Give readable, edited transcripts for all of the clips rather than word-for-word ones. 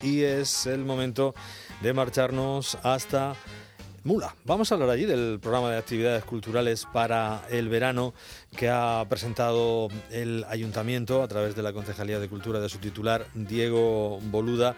y es el momento de marcharnos hasta Mula. Vamos a hablar allí del programa de actividades culturales para el verano que ha presentado el Ayuntamiento a través de la Concejalía de Cultura de su titular, Diego Boluda.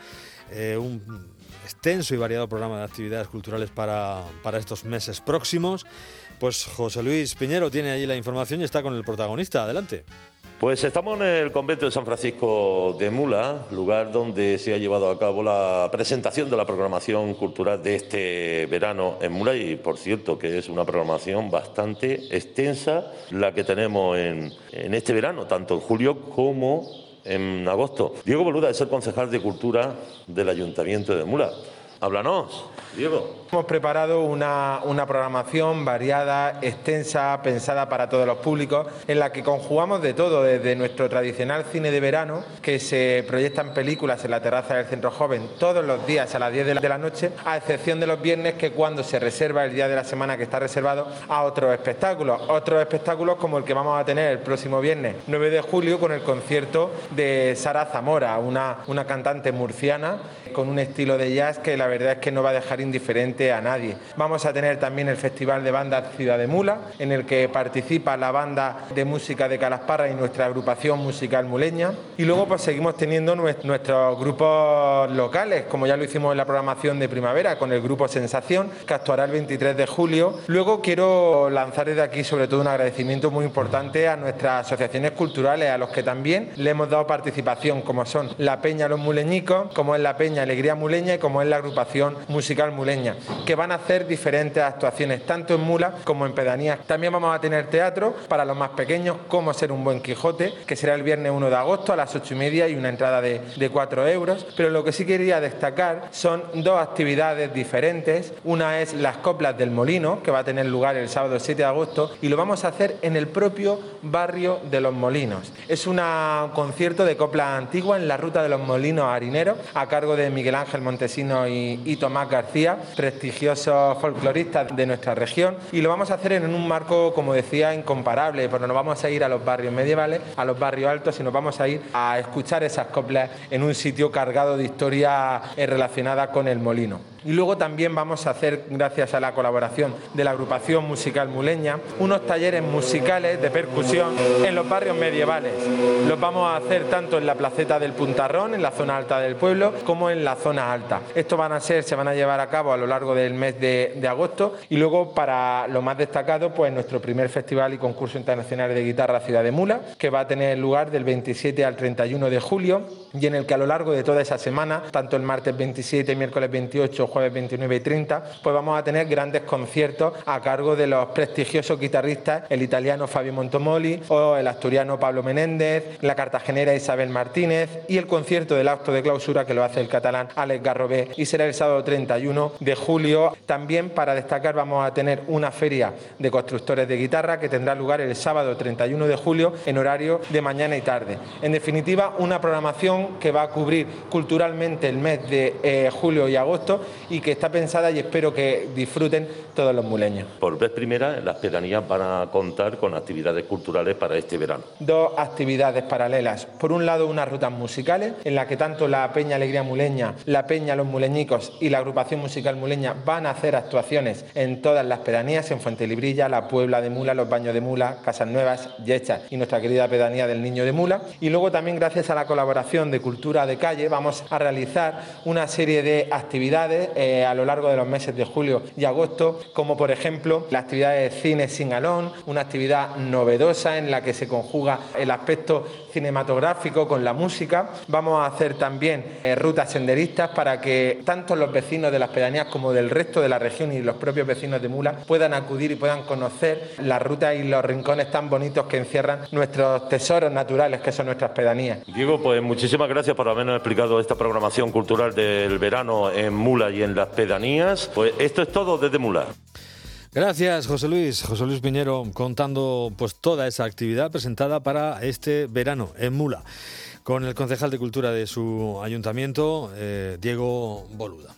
Un extenso y variado programa de actividades culturales para estos meses próximos. Pues José Luis Piñero tiene allí la información y está con el protagonista. Adelante. Pues estamos en el convento de San Francisco de Mula, lugar donde se ha llevado a cabo la presentación de la programación cultural de este verano en Mula, y por cierto que es una programación bastante extensa la que tenemos en este verano, tanto en julio como en agosto. Diego Boluda es el concejal de Cultura del Ayuntamiento de Mula. Háblanos, Diego. Hemos preparado una programación variada, extensa, pensada para todos los públicos, en la que conjugamos de todo, desde nuestro tradicional cine de verano, que se proyectan películas en la terraza del Centro Joven todos los días a las 10 de la noche, a excepción de los viernes, que cuando se reserva el día de la semana que está reservado a otros espectáculos como el que vamos a tener el próximo viernes 9 de julio con el concierto de Sara Zamora, una cantante murciana con un estilo de jazz que la verdad es que no va a dejar indiferente a nadie. Vamos a tener también el Festival de Bandas Ciudad de Mula, en el que participa la banda de música de Calasparra y nuestra agrupación musical muleña. Y luego pues seguimos teniendo nuestros grupos locales, como ya lo hicimos en la programación de primavera, con el grupo Sensación, que actuará el 23 de julio. Luego quiero lanzar desde aquí sobre todo un agradecimiento muy importante a nuestras asociaciones culturales, a los que también le hemos dado participación, como son la Peña Los Muleñicos, como es la Peña Alegría Muleña y como es la agrupación musical muleña, que van a hacer diferentes actuaciones tanto en Mula como en pedanías. También vamos a tener teatro para los más pequeños, como Ser un buen Quijote, que será el viernes 1 de agosto a las 8:30 y una entrada de 4 euros. Pero lo que sí quería destacar son dos actividades diferentes. Una es las Coplas del Molino, que va a tener lugar el sábado 7 de agosto, y lo vamos a hacer en el propio barrio de Los Molinos. Es un concierto de coplas antiguas en la ruta de Los Molinos Harineros, a cargo de Miguel Ángel Montesino y Tomás García, prestigiosos folcloristas de nuestra región, y lo vamos a hacer en un marco, como decía, incomparable, porque nos vamos a ir a los barrios medievales, a los barrios altos, y nos vamos a ir a escuchar esas coplas en un sitio cargado de historia relacionada con el molino. Y luego también vamos a hacer, gracias a la colaboración de la agrupación musical muleña, unos talleres musicales de percusión en los barrios medievales. Los vamos a hacer tanto en la placeta del Puntarrón, en la zona alta del pueblo, como en la zona alta. Estos se van a llevar a cabo a lo largo del mes de agosto, y luego, para lo más destacado, pues nuestro primer festival y concurso internacional de guitarra Ciudad de Mula, que va a tener lugar del 27 al 31 de julio, y en el que a lo largo de toda esa semana, tanto el martes 27, miércoles 28, jueves 29 y 30, pues vamos a tener grandes conciertos a cargo de los prestigiosos guitarristas, el italiano Fabio Montomoli o el asturiano Pablo Menéndez, la cartagenera Isabel Martínez, y el concierto del acto de clausura que lo hace el catalán Alex Garrobé, y será el sábado 31 de julio. También, para destacar, vamos a tener una feria de constructores de guitarra que tendrá lugar el sábado 31 de julio en horario de mañana y tarde. En definitiva, una programación que va a cubrir culturalmente el mes de julio y agosto, y que está pensada, y espero que disfruten todos los muleños. Por vez primera, las pedanías van a contar con actividades culturales para este verano. Dos actividades paralelas. Por un lado, unas rutas musicales en las que tanto la Peña Alegría Muleña, la Peña Los Muleñicos y la agrupación musical muleña van a hacer actuaciones en todas las pedanías, en Fuentelibrilla, La Puebla de Mula, Los Baños de Mula, Casas Nuevas, Yechas y nuestra querida pedanía del Niño de Mula. Y luego también, gracias a la colaboración de Cultura de Calle, vamos a realizar una serie de actividades a lo largo de los meses de julio y agosto, como por ejemplo la actividad de Cine Sin Galón, una actividad novedosa en la que se conjuga el aspecto cinematográfico con la música. Vamos a hacer también rutas senderistas para que tanto los vecinos de las pedanías como del resto de la región y los propios vecinos de Mula puedan acudir y puedan conocer las rutas y los rincones tan bonitos que encierran nuestros tesoros naturales, que son nuestras pedanías. Diego, pues muchísimas gracias por habernos explicado esta programación cultural del verano en Mula y en las pedanías. Pues esto es todo desde Mula. Gracias, José Luis Piñero, contando pues toda esa actividad presentada para este verano en Mula, con el concejal de Cultura de su ayuntamiento, Diego Boluda.